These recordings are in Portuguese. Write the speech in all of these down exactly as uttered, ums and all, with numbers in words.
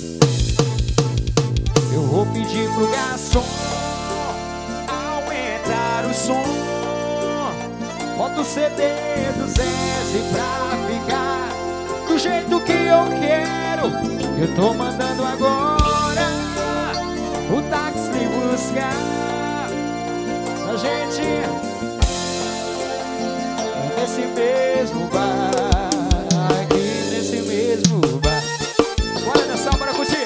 Eu vou pedir pro garçom aumentar o som. Bota o C D do Zezé pra ficar do jeito que eu quero. Eu tô mandando agora o táxi me buscar. A gente nesse mesmo bar, aqui nesse mesmo bar. Bora dançar, bora curtir.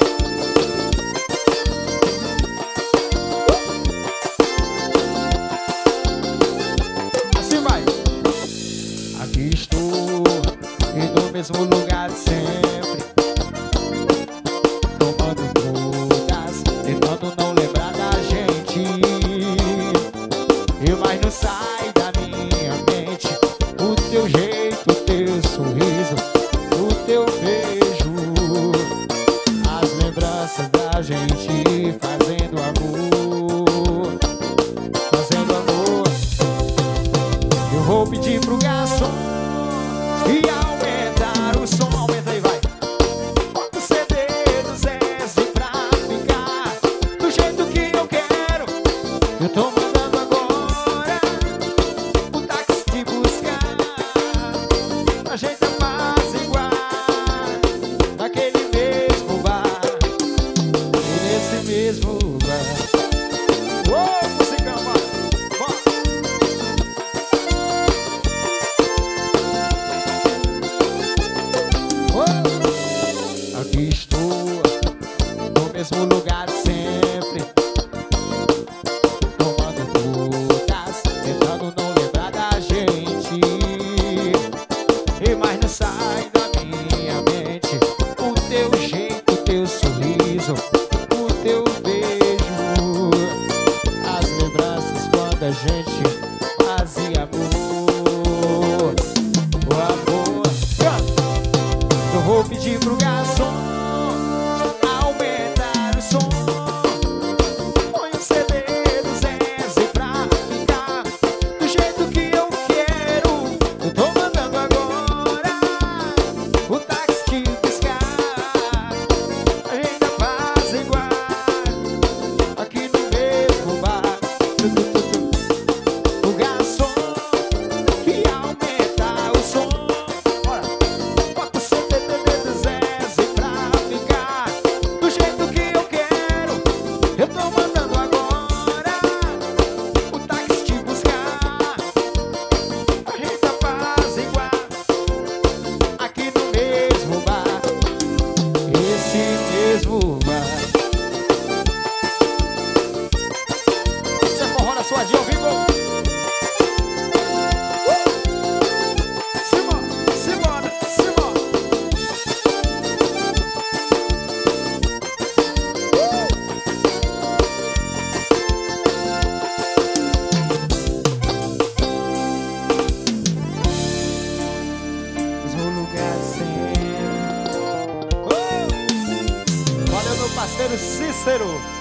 Assim vai. Aqui estou, e no mesmo lugar de sempre, tomando todas, tentando não lembrar da gente. E mais não sai da minha mente o teu jeito, o teu sorriso, o teu beijo, as lembranças da gente fazendo amor, fazendo amor. Eu vou pedir pro garçom e aumentar o som. Aumenta aí, vai. Bota o C D do Zezé pra ficar do jeito que eu quero. Eu tô mandando agora o táxi te buscar. A gente apaziguar naquele mesmo bar, e nesse mesmo bar. Ô, musicão, bora, bora. Aqui estou, no mesmo lugar sempre, tomando todas, tentando não lembrar da gente. E mais não sai da minha mente o teu jeito, o teu sorriso, o teu beijo, as lembranças quando a gente fazia amor. O amor. Eu vou pedir pro garçom aumentar o som. Põe o C D do Zezé pra ficar do jeito que eu quero. Eu tô mandando agora o táxi te buscar. A gente apaziguar aqui no mesmo bar. O garçom que aumentar o som. Bora. Bota o C D do Zezé pra ficar do jeito que eu quero. Eu tô mandando agora o táxi te buscar. A gente apaziguar aqui no mesmo bar, esse mesmo bar. Isso é forró na sua dia ao vivo. Simbora, simbora, simbora. Mesmo lugar sempre. Oh! Valeu, meu parceiro Cícero.